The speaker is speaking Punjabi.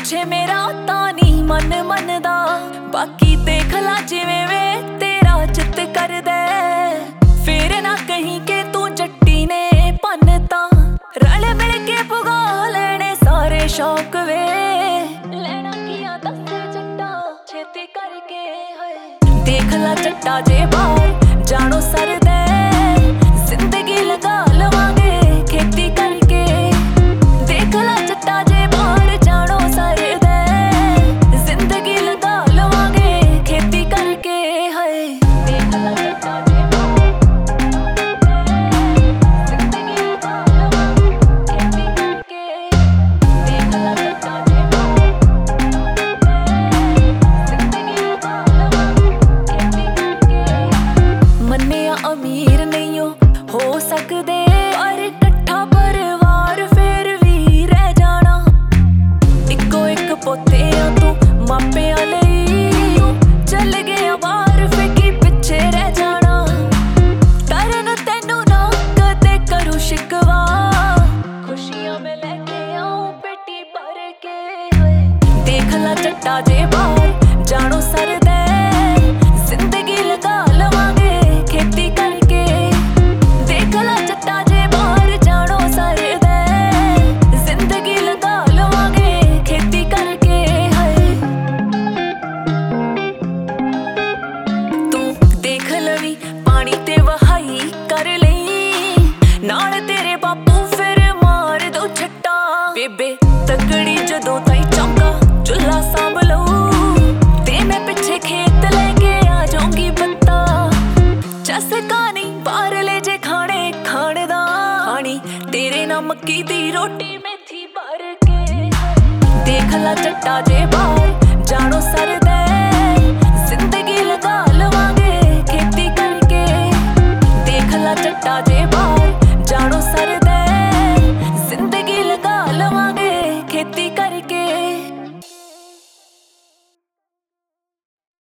ਪਿੱਛੇ ਮੇਰਾ ਤਾਂ ਨਹੀਂ ਮਨ ਮੰਨਦਾ। ਬਾਕੀ ਦੇਖ ਲਾ ਜਿਵੇਂ ਵੇ ਤੇਰਾ ਚਿੱਤ ਕਰਦਾ। ਫੇਰ ਨਾ ਕਹੀਂ ਕਿ ਤੂੰ ਜੱਟੀ ਨੇ ਭੰਨਤਾ। ਰਲ ਮਿਲ ਕੇ ਪੁਗਾ ਲੈਣੇ ਸਾਰੇ ਸ਼ੌਕ ਵੇ। ਲੈਣਾ ਕੀਆ ਦੱਸ ਜੱਟਾ ਛੇਤੀ ਕਰਕੇ ਹੋਏ। ਦੇਖ ਲਾ ਜੱਟਾ ਜੇ ਬਾਹਰ ਜਾਣੋ ਸਰਦਾ। ਜ਼ਿੰਦਗੀ ਲਗਾ ਲਵਾਂਗੇ ਖੇਤੀ ਕਰਕੇ। ਦੇਖ ਲਾ ਜੱਟਾ ਜੇ ਬਾਹਰ ਜਾਣੋ ਸਰਦਾ। ਜ਼ਿੰਦਗੀ ਲਗਾ ਲਵਾਂਗੇ ਖੇਤੀ ਕਰਕੇ ਹਾਏ। ਦੇਖ ਲਾ ਜੱਟਾ ਜੇ ਅਮੀਰ ਨਹੀਂ ਹੋ ਸਕਦੇ ਪਰ ਇਕੱਠਾ ਪਰਿਵਾਰ ਫੇਰ ਵੀ ਰਹਿ ਜਾਣਾ। ਇੱਕੋ ਇੱਕ ਪੋਤਿਆਂ ਤੂੰ ਮਾਪਿਆਂ ਲਈ ਚੱਲ ਗਿਆ ਬਾਹਰ ਫੇਕੀ ਪਿੱਛੇ ਰਹਿ ਜਾਣਾ। ਕਰਨ ਤੈਨੂੰ ਨਾ ਕਦੇ ਕਰੂ ਸ਼ਿਕਵਾ। ਖੁਸ਼ੀਆਂ ਮੈਂ ਲੈ ਕੇ ਆਉਂ ਪੇਟੀ ਭਰ ਕੇ। ਦੇਖ ਲਾ ਜੱਟਾ ਜੇ ਬਾਹਰ ਜਾਣੋ ਸਰਦਾ। ਜ਼ਿੰਦਗੀ ਲਗਾ ਲਵਾਂਗੇ ਖੇਤੀ ਕਰਕੇ। ਦੇਖ ਲਾ ਜੱਟਾ ਜੇ ਬਾਹਰ ਜਾਣੋ ਸਰਦਾ। ਜ਼ਿੰਦਗੀ ਲਗਾ ਲਵਾਂਗੇ ਖੇਤੀ ਕਰਕੇ ਹਾਏ। ਤੂੰ ਦੇਖ ਲਵੀ ਪਾਣੀ ਤੇ ਵਹਾਈ ਕਰ ਲਈ। ਨਾਲ ਤੇਰੇ ਬਾਪੂ ਫਿਰ ਮਾਰ ਦੋ ਛੱਟਾ। ਬੇਬੇ ਤਕੜੀ ਜਦੋਂ ਤਾਈ ਚੌਂਕਾ ਚੁੱਲ੍ਹਾ ਸਾਂਭ ਲਊ। ਤੇ ਮੈਂ ਪਿੱਛੇ ਖੇਤ ਲੈ ਕੇ ਆ ਜਾਊਂਗੀ ਬੱਤਾ। ਚਸਕਾ ਨਹੀਂ ਬਾਹਰਲੇ ਜੇ ਖਾਣੇ ਖਾਣ ਦਾ। ਖਾਣੀ ਤੇਰੇ ਨਾਲ ਮੱਕੀ ਦੀ ਰੋਟੀ ਮੇਥੀ ਭਰ ਕੇ। ਦੇਖ ਲਾ ਜੱਟਾ ਜੇ ਬਾਹਰ ਜਾਣੋ ਸਰਦਾ। ਜ਼ਿੰਦਗੀ ਲਗਾ ਲਵਾਂਗੇ ਖੇਤੀ ਕਰਕੇ। ਦੇਖ ਲਾ ਜੱਟਾ ਜੇ